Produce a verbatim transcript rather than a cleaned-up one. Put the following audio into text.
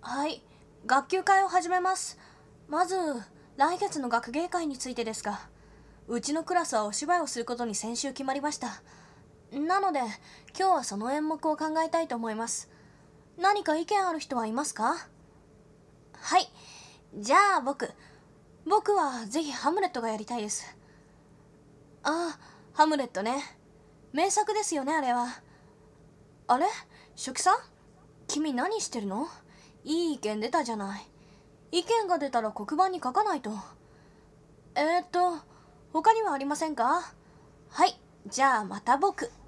はい、学級会を始めます。まず、来月の学芸会についてですが、うちのクラスはお芝居をすることに先週決まりました。なので、今日はその演目を考えたいと思います。何か意見ある人はいますか？はい、じゃあ僕、僕はぜひハムレットがやりたいです。ああ、ハムレットね。名作ですよね、あれは。あれ、初期さん、君何してるの？いい意見出たじゃない。意見が出たら黒板に書かないと。えーっと、他にはありませんか？はい、じゃあまた僕。